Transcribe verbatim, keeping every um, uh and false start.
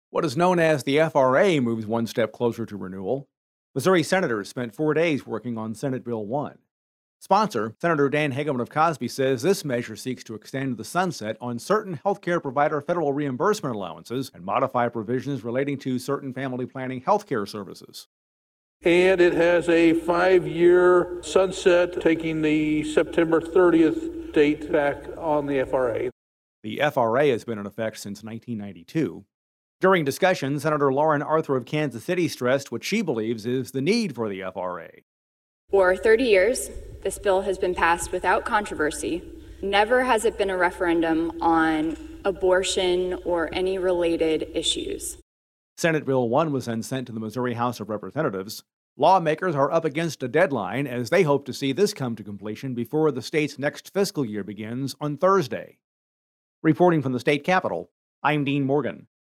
What is known as the F R A moves one step closer to renewal. Missouri senators spent four days working on Senate Bill one. Sponsor, Senator Dan Hageman of Cosby, says this measure seeks to extend the sunset on certain healthcare provider federal reimbursement allowances and modify provisions relating to certain family planning healthcare services. And it has a five-year sunset, taking the September thirtieth date back on the F R A. The F R A has been in effect since nineteen ninety-two. During discussion, Senator Lauren Arthur of Kansas City stressed what she believes is the need for the F R A. For thirty years, this bill has been passed without controversy. Never has it been a referendum on abortion or any related issues. Senate Bill one was then sent to the Missouri House of Representatives. Lawmakers are up against a deadline as they hope to see this come to completion before the state's next fiscal year begins on Thursday. Reporting from the state capitol, I'm Dean Morgan.